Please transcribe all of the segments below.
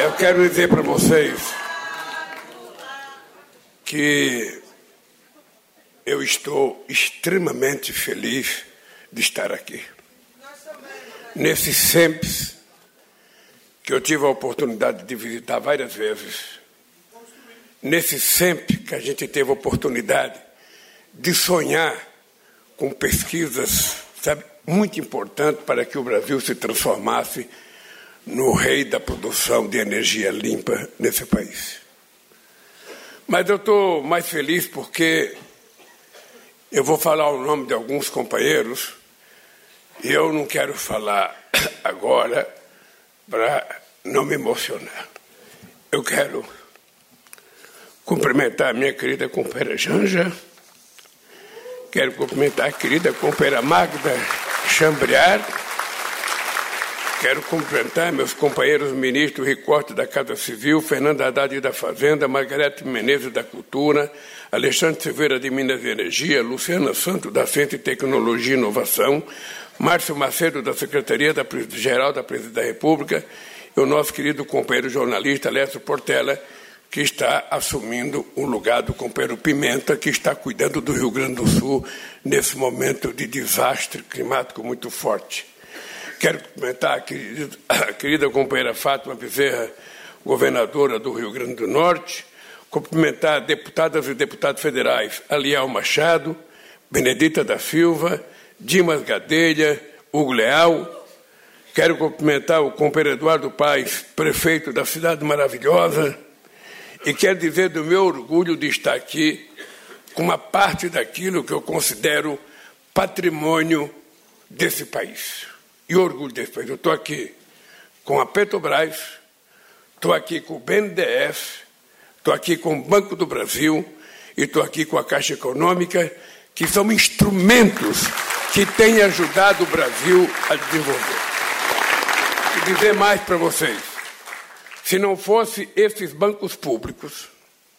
Eu quero dizer para vocês que eu estou extremamente feliz de estar aqui. Nesse SEMPS, que eu tive a oportunidade de visitar várias vezes, nesse SEMP que a gente teve a oportunidade de sonhar com pesquisas, sabe, muito importantes para que o Brasil se transformasse no rei da produção de energia limpa nesse país. Mas eu estou mais feliz porque eu vou falar o nome de alguns companheiros e eu não quero falar agora para não me emocionar. Eu quero cumprimentar a minha querida companheira Janja, quero cumprimentar a querida companheira Magda Chambriard, quero cumprimentar meus companheiros ministros Ricorte da Casa Civil, Fernando Haddad da Fazenda, Margarete Menezes da Cultura, Alexandre Silveira de Minas e Energia, Luciana Santos da Ciência e Tecnologia e Inovação, Márcio Macedo da Secretaria-Geral da Presidência da República e o nosso querido companheiro jornalista Alessio Portela, que está assumindo o lugar do companheiro Pimenta, que está cuidando do Rio Grande do Sul nesse momento de desastre climático muito forte. Quero cumprimentar a querida companheira Fátima Bezerra, governadora do Rio Grande do Norte, cumprimentar deputadas e deputados federais Aliel Machado, Benedita da Silva, Dimas Gadelha, Hugo Leal. Quero cumprimentar o companheiro Eduardo Paes, prefeito da cidade maravilhosa, e quero dizer do meu orgulho de estar aqui com uma parte daquilo que eu considero patrimônio desse país. E orgulho desse país. Eu estou aqui com a Petrobras, estou aqui com o BNDES, estou aqui com o Banco do Brasil e estou aqui com a Caixa Econômica, que são instrumentos que têm ajudado o Brasil a desenvolver. E dizer mais para vocês, se não fosse esses bancos públicos,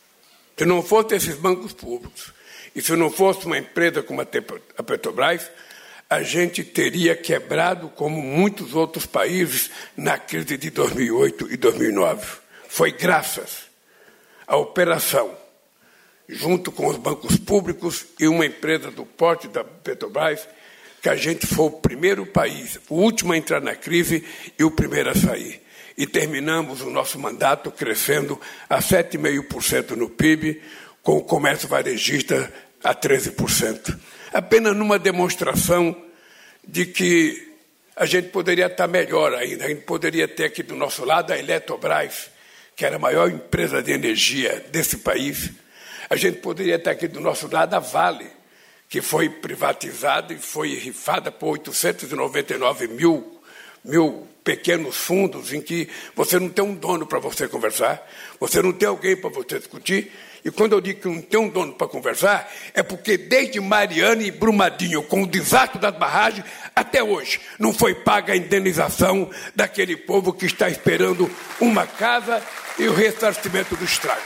e se não fosse uma empresa como a Petrobras, a gente teria quebrado como muitos outros países na crise de 2008 e 2009. Foi graças à operação, junto com os bancos públicos e uma empresa do porte da Petrobras, que a gente foi o primeiro país, o último a entrar na crise e o primeiro a sair. E terminamos o nosso mandato crescendo a 7,5% no PIB, com o comércio varejista a 13%. Apenas numa demonstração de que a gente poderia estar melhor ainda. A gente poderia ter aqui do nosso lado a Eletrobras, que era a maior empresa de energia desse país. A gente poderia ter aqui do nosso lado a Vale, que foi privatizada e foi rifada por 899 mil pequenos fundos em que você não tem um dono para você conversar, você não tem alguém para você discutir. E quando eu digo que não tem um dono para conversar, é porque desde Mariana e Brumadinho, com o desastre das barragens, até hoje não foi paga a indenização daquele povo que está esperando uma casa e o ressarcimento do estrago.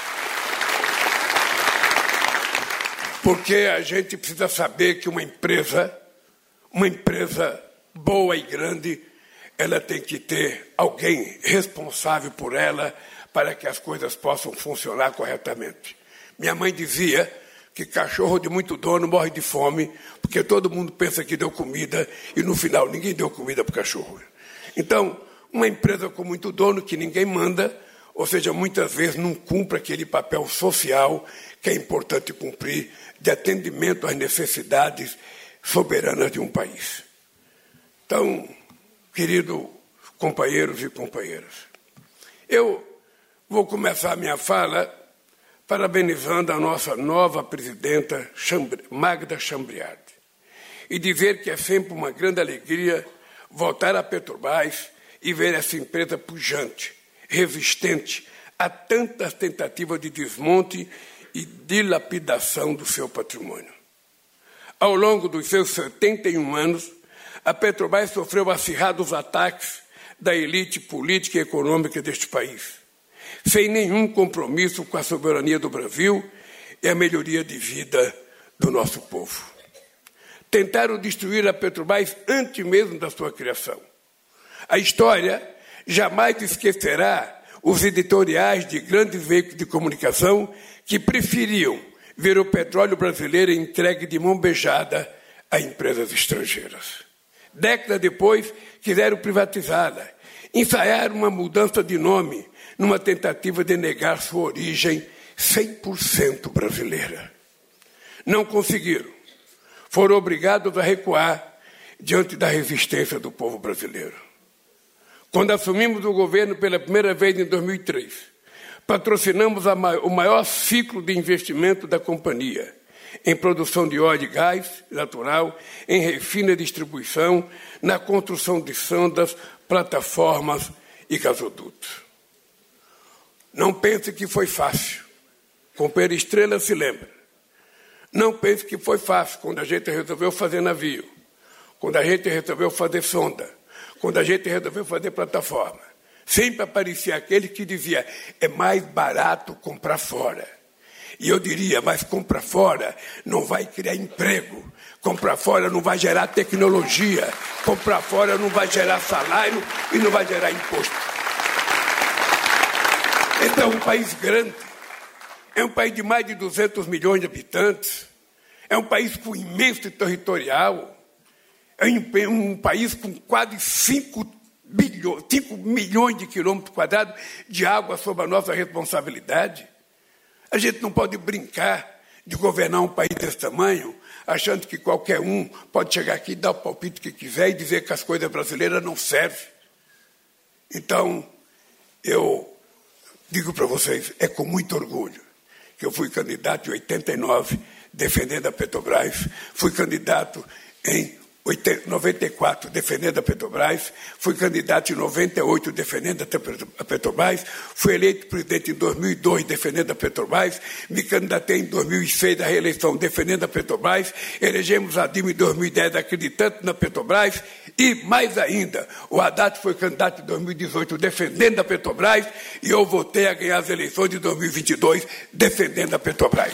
Porque a gente precisa saber que uma empresa boa e grande, ela tem que ter alguém responsável por ela para que as coisas possam funcionar corretamente. Minha mãe dizia que cachorro de muito dono morre de fome, porque todo mundo pensa que deu comida e, no final, ninguém deu comida para o cachorro. Então, uma empresa com muito dono que ninguém manda, ou seja, muitas vezes não cumpre aquele papel social que é importante cumprir de atendimento às necessidades soberanas de um país. Então, queridos companheiros e companheiras, eu vou começar a minha fala parabenizando a nossa nova presidenta, Magda Chambriard, e dizer que é sempre uma grande alegria voltar à Petrobras e ver essa empresa pujante, resistente a tantas tentativas de desmonte e dilapidação do seu patrimônio. Ao longo dos seus 71 anos, a Petrobras sofreu acirrados ataques da elite política e econômica deste país, sem nenhum compromisso com a soberania do Brasil e a melhoria de vida do nosso povo. Tentaram destruir a Petrobras antes mesmo da sua criação. A história jamais esquecerá os editoriais de grandes veículos de comunicação que preferiam ver o petróleo brasileiro entregue de mão beijada a empresas estrangeiras. Décadas depois, quiseram privatizá-la, ensaiaram uma mudança de nome numa tentativa de negar sua origem 100% brasileira. Não conseguiram. Foram obrigados a recuar diante da resistência do povo brasileiro. Quando assumimos o governo pela primeira vez em 2003, patrocinamos o maior ciclo de investimento da companhia, em produção de óleo e gás natural, em refino e distribuição, na construção de sondas, plataformas e gasodutos. Não pense que foi fácil. Companheiro Estrela se lembra. Não pense que foi fácil quando a gente resolveu fazer navio, quando a gente resolveu fazer sonda, quando a gente resolveu fazer plataforma. Sempre aparecia aquele que dizia, é mais barato comprar fora. E eu diria, mas comprar fora não vai criar emprego, comprar fora não vai gerar tecnologia, comprar fora não vai gerar salário e não vai gerar imposto. Então, é um país grande, é um país de mais de 200 milhões de habitantes, é um país com imenso territorial, é um país com quase 5 milhões de quilômetros quadrados de água sob a nossa responsabilidade. A gente não pode brincar de governar um país desse tamanho, achando que qualquer um pode chegar aqui, dar o palpite que quiser e dizer que as coisas brasileiras não servem. Então, eu digo para vocês, é com muito orgulho que eu fui candidato em 89, defendendo a Petrobras, fui candidato em 94, defendendo a Petrobras, fui candidato em 98, defendendo a Petrobras, fui eleito presidente em 2002, defendendo a Petrobras, me candidatei em 2006 à reeleição, defendendo a Petrobras, elegemos a Dilma em 2010, acreditando na Petrobras, e, mais ainda, o Haddad foi candidato em 2018, defendendo a Petrobras, e eu voltei a ganhar as eleições de 2022, defendendo a Petrobras.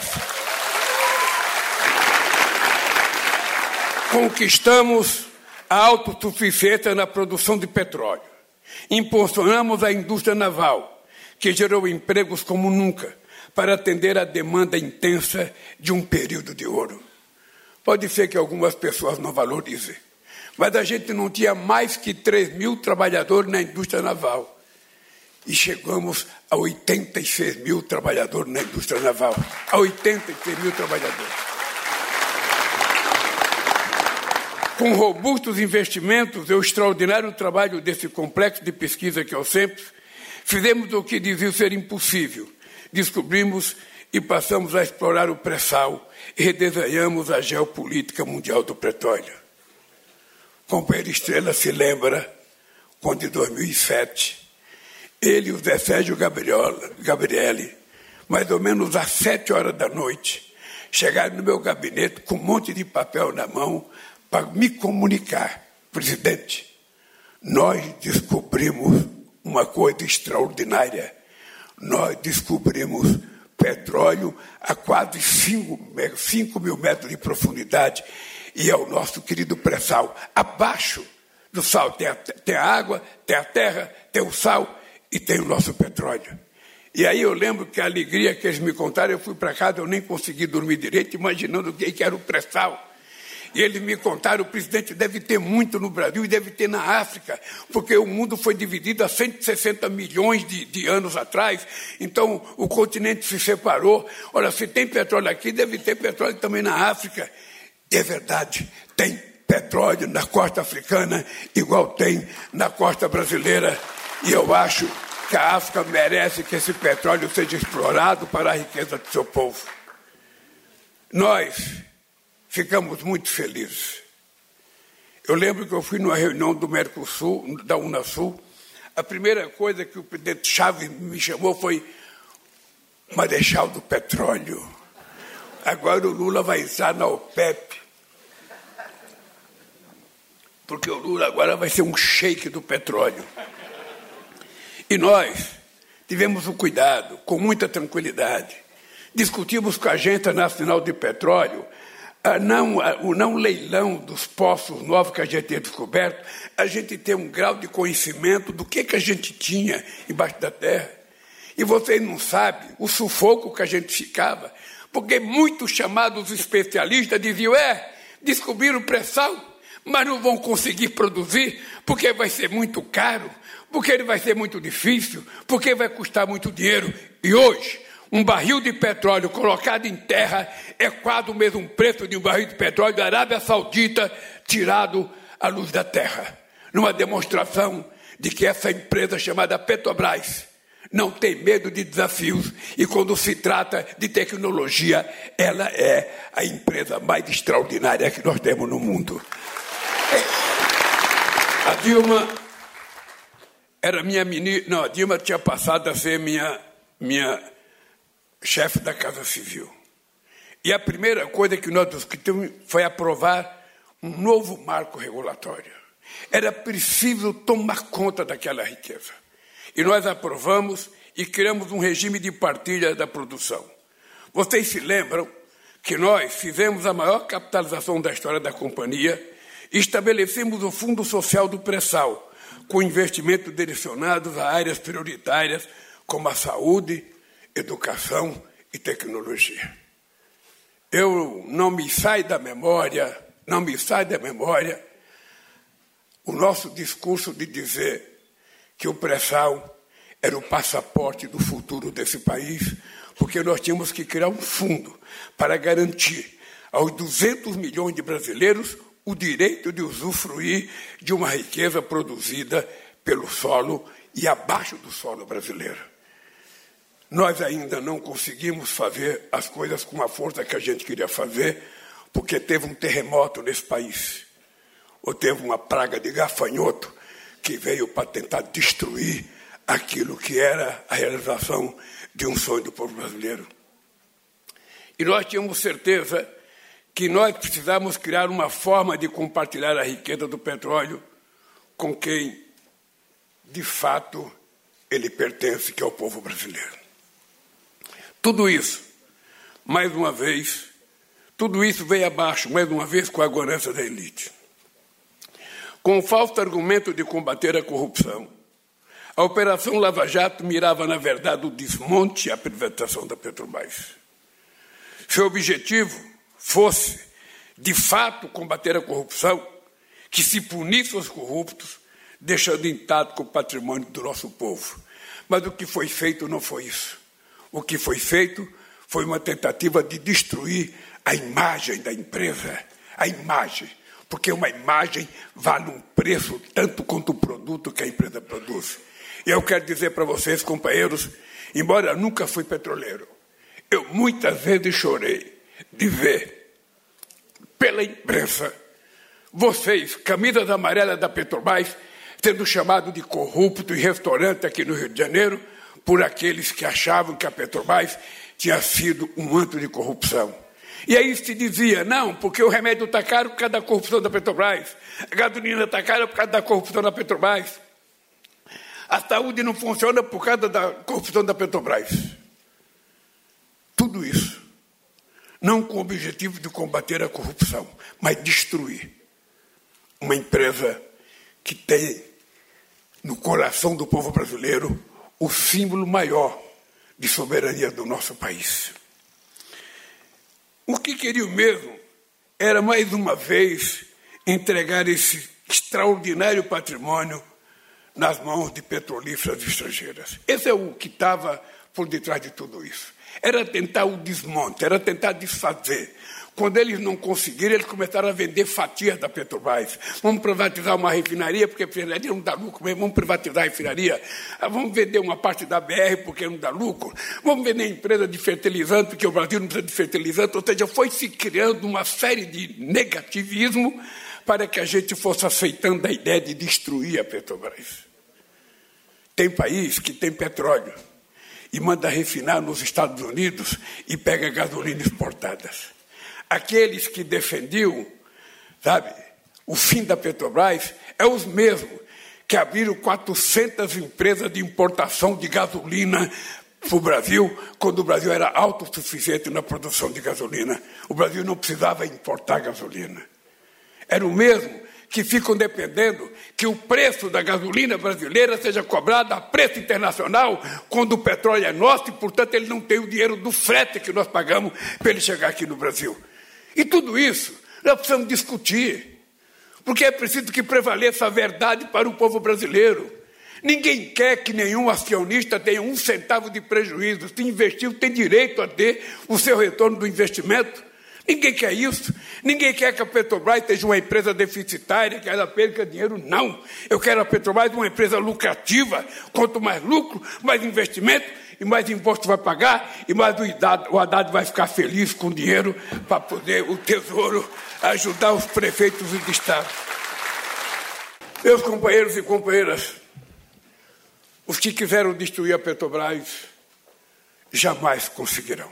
Conquistamos a autossuficiência na produção de petróleo. Impulsionamos a indústria naval, que gerou empregos como nunca, para atender à demanda intensa de um período de ouro. Pode ser que algumas pessoas não valorizem, mas a gente não tinha mais que 3 mil trabalhadores na indústria naval. E chegamos a 86 mil trabalhadores na indústria naval. A 86 mil trabalhadores. Com robustos investimentos e o extraordinário trabalho desse complexo de pesquisa que é o SEMPES, fizemos o que dizia ser impossível. Descobrimos e passamos a explorar o pré-sal e redesenhamos a geopolítica mundial do petróleo. O companheiro Estrela se lembra quando, em 2007, ele e o Zé Sérgio Gabrielli, mais ou menos às 7 horas da noite, chegaram no meu gabinete com um monte de papel na mão, para me comunicar, presidente, nós descobrimos uma coisa extraordinária. Nós descobrimos petróleo a quase 5 mil metros de profundidade e é o nosso querido pré-sal. Abaixo do sal tem a água, tem a terra, tem o sal e tem o nosso petróleo. E aí eu lembro que a alegria que eles me contaram, eu fui para casa, eu nem consegui dormir direito, imaginando o que era o pré-sal. E eles me contaram, o presidente deve ter muito no Brasil e deve ter na África, porque o mundo foi dividido há 160 milhões de anos atrás, então o continente se separou. Olha, se tem petróleo aqui, deve ter petróleo também na África. E é verdade, tem petróleo na costa africana, igual tem na costa brasileira, e eu acho que a África merece que esse petróleo seja explorado para a riqueza do seu povo. Nós ficamos muito felizes. Eu lembro que eu fui numa reunião do Mercosul, da Unasul, a primeira coisa que o presidente Chaves me chamou foi Marechal do Petróleo. Agora o Lula vai entrar na OPEP, porque o Lula agora vai ser um sheik do petróleo. E nós tivemos o cuidado, com muita tranquilidade, discutimos com a Agência Nacional de Petróleo o não leilão dos poços novos que a gente tinha descoberto, a gente tem um grau de conhecimento do que a gente tinha embaixo da terra. E vocês não sabem o sufoco que a gente ficava, porque muitos chamados especialistas diziam, descobriram o pré-sal, mas não vão conseguir produzir, porque vai ser muito caro, porque ele vai ser muito difícil, porque vai custar muito dinheiro. E hoje, um barril de petróleo colocado em terra é quase o mesmo preço de um barril de petróleo da Arábia Saudita tirado à luz da terra. Numa demonstração de que essa empresa chamada Petrobras não tem medo de desafios e quando se trata de tecnologia, ela é a empresa mais extraordinária que nós temos no mundo. A Dilma era minha ministra, não, a Dilma tinha passado a ser minha chefe da Casa Civil. E a primeira coisa que nós discutimos foi aprovar um novo marco regulatório. Era preciso tomar conta daquela riqueza. E nós aprovamos e criamos um regime de partilha da produção. Vocês se lembram que nós fizemos a maior capitalização da história da companhia e estabelecemos o Fundo Social do Pré-sal, com investimentos direcionados a áreas prioritárias como a saúde, educação e tecnologia. Não me sai da memória o nosso discurso de dizer que o pré-sal era o passaporte do futuro desse país, porque nós tínhamos que criar um fundo para garantir aos 200 milhões de brasileiros o direito de usufruir de uma riqueza produzida pelo solo e abaixo do solo brasileiro. Nós ainda não conseguimos fazer as coisas com a força que a gente queria fazer, porque teve um terremoto nesse país, ou teve uma praga de gafanhoto que veio para tentar destruir aquilo que era a realização de um sonho do povo brasileiro. E nós tínhamos certeza que nós precisávamos criar uma forma de compartilhar a riqueza do petróleo com quem, de fato, ele pertence, que é o povo brasileiro. Tudo isso, mais uma vez, tudo isso veio abaixo, mais uma vez, com a governança da elite. Com o falso argumento de combater a corrupção, a Operação Lava Jato mirava, na verdade, o desmonte e a privatização da Petrobras. Seu objetivo fosse, de fato, combater a corrupção, que se punisse os corruptos, deixando intacto o patrimônio do nosso povo. Mas o que foi feito não foi isso. O que foi feito foi uma tentativa de destruir a imagem da empresa, a imagem, porque uma imagem vale um preço tanto quanto o produto que a empresa produz. E eu quero dizer para vocês, companheiros, embora eu nunca fui petroleiro, eu muitas vezes chorei de ver pela imprensa vocês, camisas amarelas da Petrobras, sendo chamados de corrupto em restaurante aqui no Rio de Janeiro, por aqueles que achavam que a Petrobras tinha sido um antro de corrupção. E aí se dizia, não, porque o remédio está caro por causa da corrupção da Petrobras, a gasolina está cara por causa da corrupção da Petrobras, a saúde não funciona por causa da corrupção da Petrobras. Tudo isso, não com o objetivo de combater a corrupção, mas destruir uma empresa que tem no coração do povo brasileiro o símbolo maior de soberania do nosso país. O que queriam mesmo era, mais uma vez, entregar esse extraordinário patrimônio nas mãos de petrolíferas estrangeiras. Esse é o que estava por detrás de tudo isso. Era tentar o desmonte, era tentar desfazer. Quando eles não conseguiram, eles começaram a vender fatias da Petrobras. Vamos privatizar uma refinaria, porque a refinaria não dá lucro mesmo. Vamos privatizar a refinaria. Vamos vender uma parte da BR, porque não dá lucro. Vamos vender a empresa de fertilizante, porque o Brasil não precisa de fertilizante. Ou seja, foi se criando uma série de negativismo para que a gente fosse aceitando a ideia de destruir a Petrobras. Tem país que tem petróleo e manda refinar nos Estados Unidos e pega gasolina exportada. Aqueles que defendiam, o fim da Petrobras, é os mesmos que abriram 400 empresas de importação de gasolina para o Brasil, quando o Brasil era autossuficiente na produção de gasolina. O Brasil não precisava importar gasolina. Era o mesmo que ficam dependendo que o preço da gasolina brasileira seja cobrado a preço internacional, quando o petróleo é nosso e, portanto, ele não tem o dinheiro do frete que nós pagamos para ele chegar aqui no Brasil. E tudo isso nós precisamos discutir, porque é preciso que prevaleça a verdade para o povo brasileiro. Ninguém quer que nenhum acionista tenha 1 centavo de prejuízo. Se investiu, tem direito a ter o seu retorno do investimento. Ninguém quer isso. Ninguém quer que a Petrobras seja uma empresa deficitária, que ela perca dinheiro. Não. Eu quero a Petrobras uma empresa lucrativa. Quanto mais lucro, mais investimento, e mais imposto vai pagar, e mais o Haddad vai ficar feliz com o dinheiro para poder o Tesouro ajudar os prefeitos do Estado. Meus companheiros e companheiras, os que quiseram destruir a Petrobras jamais conseguirão.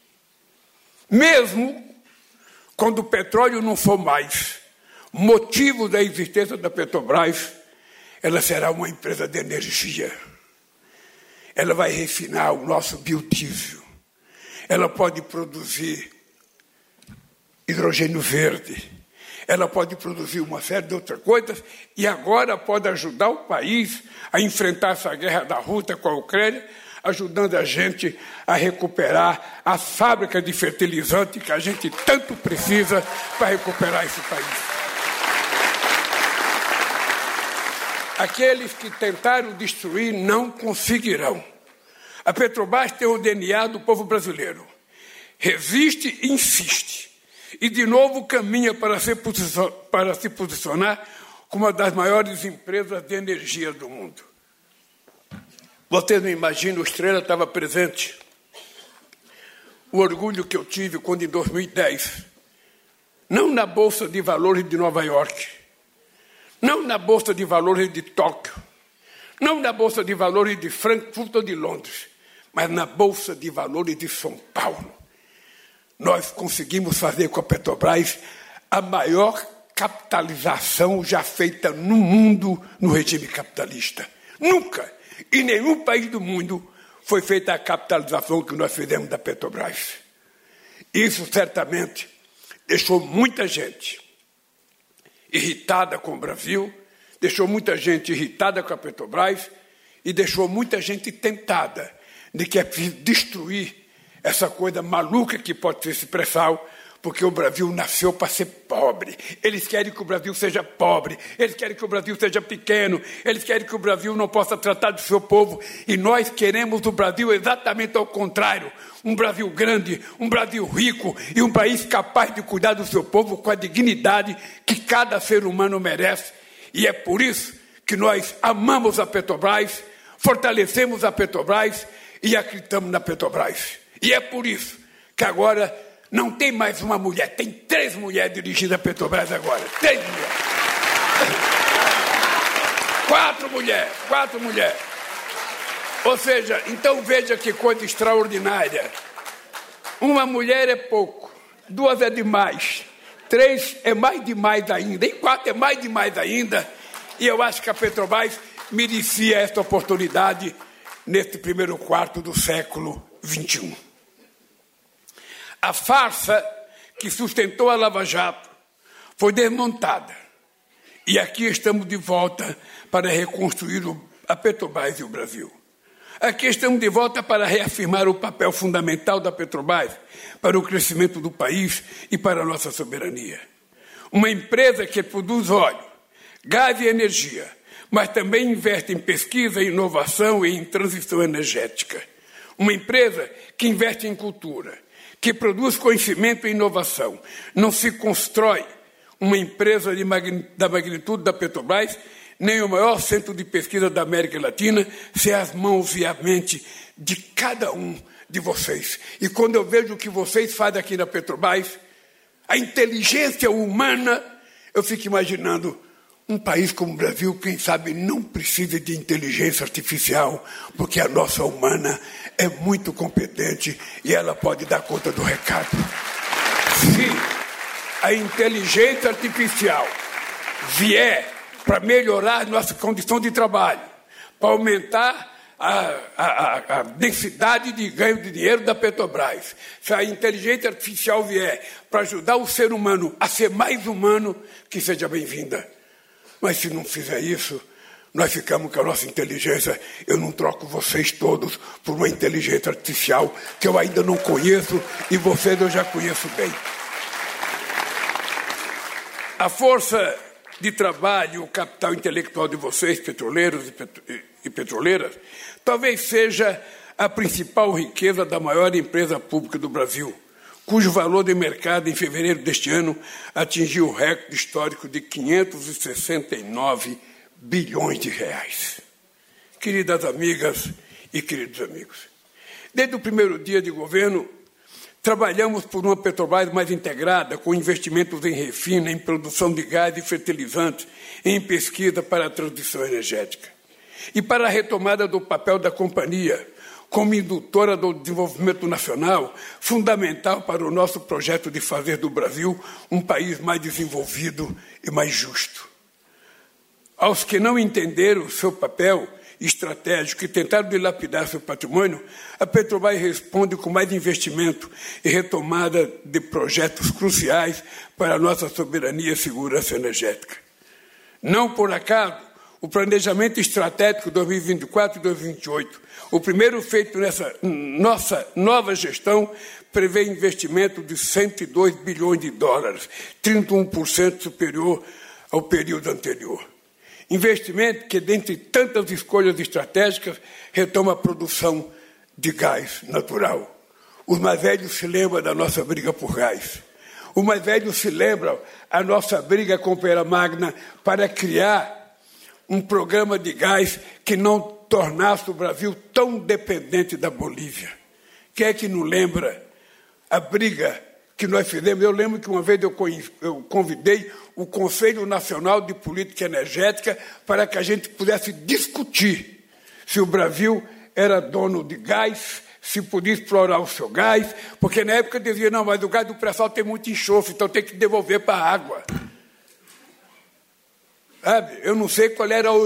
Mesmo quando o petróleo não for mais motivo da existência da Petrobras, ela será uma empresa de energia. Ela vai refinar o nosso biodiesel. Ela pode produzir hidrogênio verde. Ela pode produzir uma série de outras coisas e agora pode ajudar o país a enfrentar essa guerra da Rússia com a Ucrânia, ajudando a gente a recuperar a fábrica de fertilizante que a gente tanto precisa para recuperar esse país. Aqueles que tentaram destruir não conseguirão. A Petrobras tem o DNA do povo brasileiro. Resiste e insiste. E, de novo, caminha para se posicionar como uma das maiores empresas de energia do mundo. Vocês não imaginam, o Estrela estava presente. O orgulho que eu tive quando, em 2010, não na Bolsa de Valores de Nova York, não na Bolsa de Valores de Tóquio, não na Bolsa de Valores de Frankfurt ou de Londres, mas na Bolsa de Valores de São Paulo, nós conseguimos fazer com a Petrobras a maior capitalização já feita no mundo no regime capitalista. Nunca, em nenhum país do mundo, foi feita a capitalização que nós fizemos da Petrobras. Isso certamente deixou muita gente irritada com o Brasil, deixou muita gente irritada com a Petrobras e deixou muita gente tentada de que é preciso destruir essa coisa maluca que pode ser esse pré-sal, porque o Brasil nasceu para ser pobre. Eles querem que o Brasil seja pobre, eles querem que o Brasil seja pequeno, eles querem que o Brasil não possa tratar do seu povo, e nós queremos o Brasil exatamente ao contrário, um Brasil grande, um Brasil rico e um país capaz de cuidar do seu povo com a dignidade que cada ser humano merece. E é por isso que nós amamos a Petrobras, fortalecemos a Petrobras e acreditamos na Petrobras. E é por isso que agora não tem mais uma mulher, tem 3 mulheres dirigindo a Petrobras agora. 3 mulheres. 4 mulheres. Ou seja, então veja que coisa extraordinária. Uma mulher é pouco, 2 é demais, 3 é mais demais ainda, e 4 é mais demais ainda. E eu acho que a Petrobras merecia esta oportunidade neste primeiro quarto do século XXI. A farsa que sustentou a Lava Jato foi desmontada. E aqui estamos de volta para reconstruir a Petrobras e o Brasil. Aqui estamos de volta para reafirmar o papel fundamental da Petrobras para o crescimento do país e para a nossa soberania. Uma empresa que produz óleo, gás e energia, mas também investe em pesquisa, inovação e em transição energética. Uma empresa que investe em cultura, que produz conhecimento e inovação. Não se constrói uma empresa da magnitude da Petrobras, nem o maior centro de pesquisa da América Latina, sem as mãos e a mente de cada um de vocês. E quando eu vejo o que vocês fazem aqui na Petrobras, a inteligência humana, eu fico imaginando um país como o Brasil, quem sabe, não precisa de inteligência artificial, porque a nossa humana é muito competente e ela pode dar conta do recado. Se a inteligência artificial vier para melhorar a nossa condição de trabalho, para aumentar a densidade de ganho de dinheiro da Petrobras, se a inteligência artificial vier para ajudar o ser humano a ser mais humano, que seja bem-vinda. Mas se não fizer isso, nós ficamos com a nossa inteligência. Eu não troco vocês todos por uma inteligência artificial que eu ainda não conheço e vocês eu já conheço bem. A força de trabalho, o capital intelectual de vocês, petroleiros e petroleiras, talvez seja a principal riqueza da maior empresa pública do Brasil, cujo valor de mercado em fevereiro deste ano atingiu o recorde histórico de 569 bilhões de reais. Queridas amigas e queridos amigos, desde o primeiro dia de governo, trabalhamos por uma Petrobras mais integrada, com investimentos em refino, em produção de gás e fertilizantes, em pesquisa para a transição energética. E para a retomada do papel da companhia, como indutora do desenvolvimento nacional, fundamental para o nosso projeto de fazer do Brasil um país mais desenvolvido e mais justo. Aos que não entenderam o seu papel estratégico e tentaram dilapidar seu patrimônio, a Petrobras responde com mais investimento e retomada de projetos cruciais para a nossa soberania e segurança energética. Não por acaso, o planejamento estratégico 2024 e 2028, o primeiro feito nessa nossa nova gestão, prevê investimento de 102 bilhões de dólares, 31% superior ao período anterior. Investimento que, dentre tantas escolhas estratégicas, retoma a produção de gás natural. Os mais velhos se lembram da nossa briga por gás. Os mais velhos se lembram a nossa briga com Pera Magna para criar um programa de gás que não tornasse o Brasil tão dependente da Bolívia. Quem é que não lembra a briga que nós fizemos? Eu lembro que uma vez eu convidei o Conselho Nacional de Política Energética para que a gente pudesse discutir se o Brasil era dono de gás, se podia explorar o seu gás, porque na época dizia, não, mas o gás do pré-sal tem muito enxofre, então tem que devolver para a água. Sabe? Eu não sei qual era a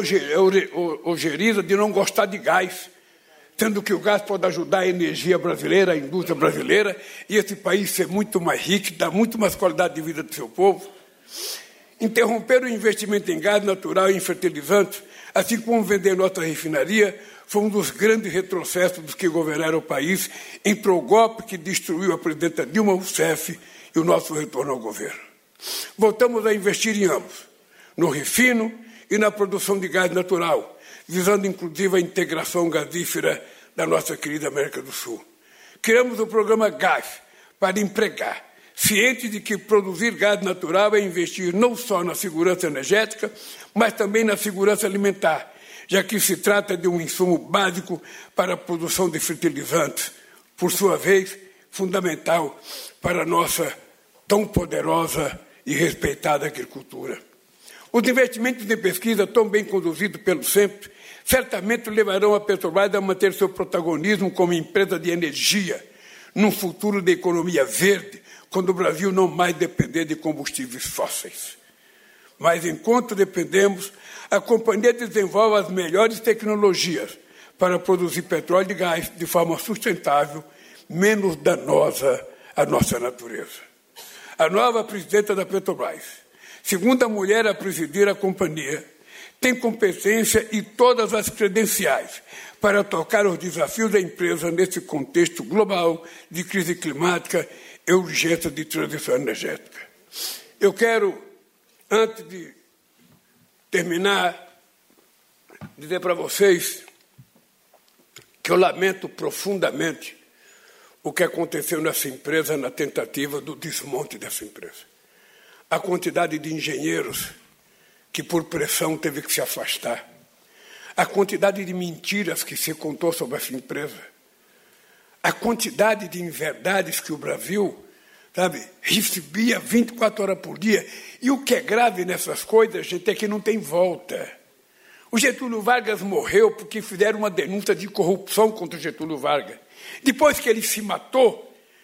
ojeriza de não gostar de gás, sendo que o gás pode ajudar a energia brasileira, a indústria brasileira, e esse país ser muito mais rico, dar muito mais qualidade de vida do seu povo. Interromper o investimento em gás natural e em fertilizantes, assim como vender nossa refinaria, foi um dos grandes retrocessos dos que governaram o país entre o golpe que destruiu a presidenta Dilma Rousseff e o nosso retorno ao governo. Voltamos a investir em ambos, no refino e na produção de gás natural, visando inclusive a integração gasífera da nossa querida América do Sul. Criamos o programa Gás para empregar, cientes de que produzir gás natural é investir não só na segurança energética, mas também na segurança alimentar, já que se trata de um insumo básico para a produção de fertilizantes, por sua vez, fundamental para a nossa tão poderosa e respeitada agricultura. Os investimentos em pesquisa, tão bem conduzidos pelo SEMP, certamente levarão a Petrobras a manter seu protagonismo como empresa de energia, num futuro de economia verde, quando o Brasil não mais depender de combustíveis fósseis. Mas, enquanto dependemos, a companhia desenvolve as melhores tecnologias para produzir petróleo e gás de forma sustentável, menos danosa à nossa natureza. A nova presidenta da Petrobras, segunda mulher a presidir a companhia, tem competência e todas as credenciais para tocar os desafios da empresa nesse contexto global de crise climática e urgência de transição energética. Eu quero, antes de terminar, dizer para vocês que eu lamento profundamente o que aconteceu nessa empresa na tentativa do desmonte dessa empresa. A quantidade de engenheiros que, por pressão, teve que se afastar. A quantidade de mentiras que se contou sobre essa empresa. A quantidade de inverdades que o Brasil, recebia 24 horas por dia. E o que é grave nessas coisas, gente, é que não tem volta. O Getúlio Vargas morreu porque fizeram uma denúncia de corrupção contra o Getúlio Vargas. Depois que ele se matou,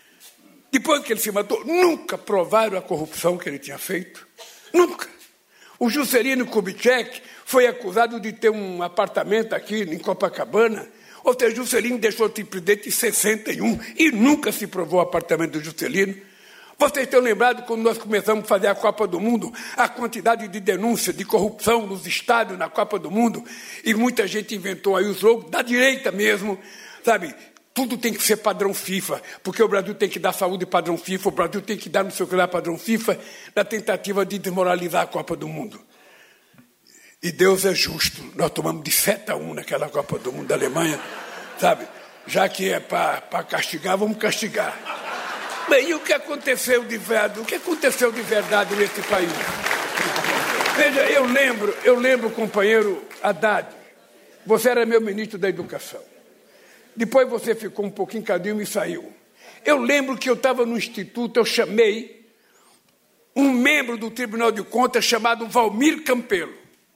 nunca provaram a corrupção que ele tinha feito. Nunca. O Juscelino Kubitschek foi acusado de ter um apartamento aqui em Copacabana. Ou seja, Juscelino deixou de ser presidente em 61 e nunca se provou o apartamento do Juscelino. Vocês estão lembrados quando nós começamos a fazer a Copa do Mundo, a quantidade de denúncia de corrupção nos estádios na Copa do Mundo, e muita gente inventou aí os jogos da direita mesmo, sabe? Tudo tem que ser padrão FIFA, porque o Brasil tem que dar saúde padrão FIFA, o Brasil tem que dar no seu lugar padrão FIFA, na tentativa de desmoralizar a Copa do Mundo. E Deus é justo, nós tomamos de 7-1 naquela Copa do Mundo da Alemanha, sabe? Já que é para castigar, vamos castigar. Bem, e o que aconteceu de verdade? O que aconteceu de verdade nesse país? Veja, eu lembro, companheiro Haddad, você era meu ministro da Educação. Depois você ficou um pouquinho cadinho e saiu. Eu lembro que eu estava no Instituto, eu chamei um membro do Tribunal de Contas chamado Valmir Campelo.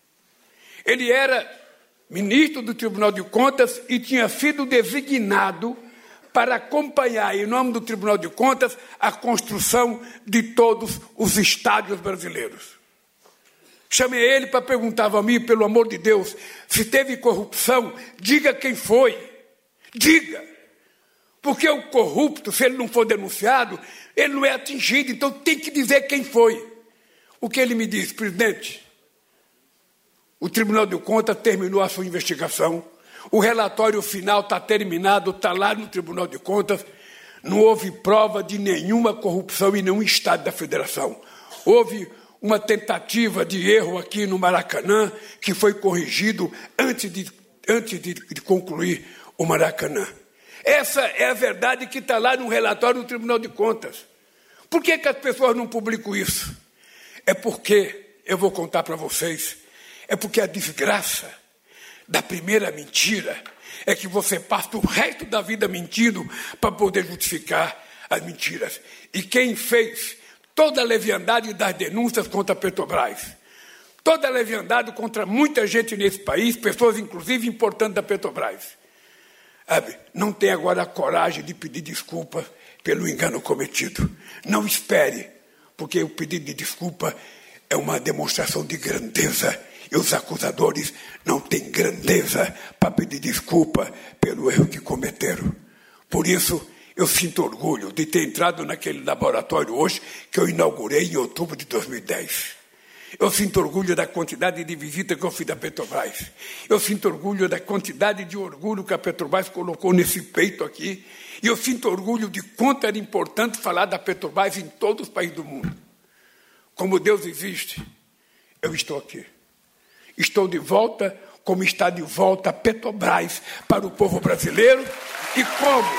Ele era ministro do Tribunal de Contas e tinha sido designado para acompanhar, em nome do Tribunal de Contas, a construção de todos os estádios brasileiros. Chamei ele para perguntar, Valmir, pelo amor de Deus, se teve corrupção, diga quem foi. Diga. Porque o corrupto, se ele não for denunciado, ele não é atingido, então tem que dizer quem foi. O que ele me disse, presidente? O Tribunal de Contas terminou a sua investigação, o relatório final está terminado, está lá no Tribunal de Contas, não houve prova de nenhuma corrupção em nenhum estado da federação. Houve uma tentativa de erro aqui no Maracanã, que foi corrigido antes de concluir o Maracanã. Essa é a verdade que está lá no relatório do Tribunal de Contas. Por que as pessoas não publicam isso? É porque, eu vou contar para vocês, é porque a desgraça da primeira mentira é que você passa o resto da vida mentindo para poder justificar as mentiras. E quem fez toda a leviandade das denúncias contra a Petrobras, toda a leviandade contra muita gente nesse país, pessoas inclusive importantes da Petrobras, não tem agora a coragem de pedir desculpa pelo engano cometido. Não espere, porque o pedido de desculpa é uma demonstração de grandeza. E os acusadores não têm grandeza para pedir desculpa pelo erro que cometeram. Por isso, eu sinto orgulho de ter entrado naquele laboratório hoje que eu inaugurei em outubro de 2010. Eu sinto orgulho da quantidade de visitas que eu fiz da Petrobras. Eu sinto orgulho da quantidade de orgulho que a Petrobras colocou nesse peito aqui. E eu sinto orgulho de quanto era importante falar da Petrobras em todos os países do mundo. Como Deus existe, eu estou aqui. Estou de volta, como está de volta a Petrobras para o povo brasileiro. E como?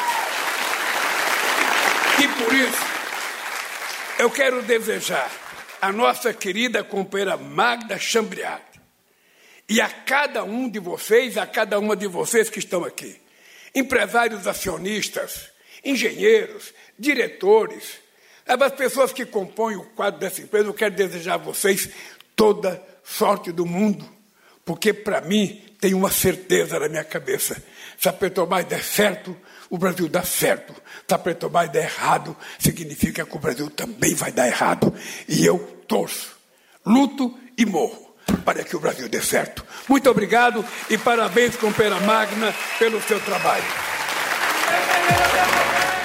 E por isso, eu quero desejar a nossa querida companheira Magda Chambriard e a cada um de vocês, a cada uma de vocês que estão aqui, empresários acionistas, engenheiros, diretores, as pessoas que compõem o quadro dessa empresa, eu quero desejar a vocês toda sorte do mundo, porque para mim tem uma certeza na minha cabeça: se a Petrobras der certo, o Brasil dá certo. Se a Petrobras der errado, significa que o Brasil também vai dar errado. E eu torço, luto e morro para que o Brasil dê certo. Muito obrigado e parabéns, companheira Magna, pelo seu trabalho.